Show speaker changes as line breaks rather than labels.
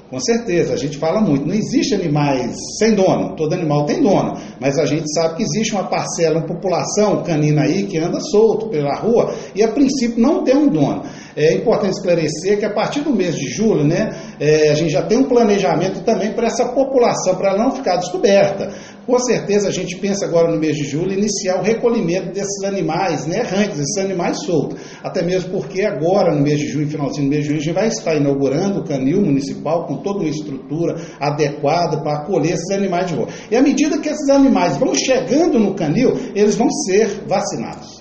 Com certeza, a gente fala muito, não existe animais sem dono, todo animal tem dono, mas a gente sabe que existe uma parcela, uma população canina aí que anda solto pela rua e a princípio não tem um dono. É importante esclarecer que a partir do mês de julho, né, a gente já tem um planejamento também para essa população, para ela não ficar descoberta. Com certeza a gente pensa agora no mês de julho iniciar o recolhimento desses animais, né, errantes, desses animais soltos. Até mesmo porque agora no mês de junho, finalzinho do mês de junho, a gente vai estar inaugurando o canil municipal com toda uma estrutura adequada para acolher esses animais de rua. E à medida que esses animais vão chegando no canil, eles vão ser vacinados.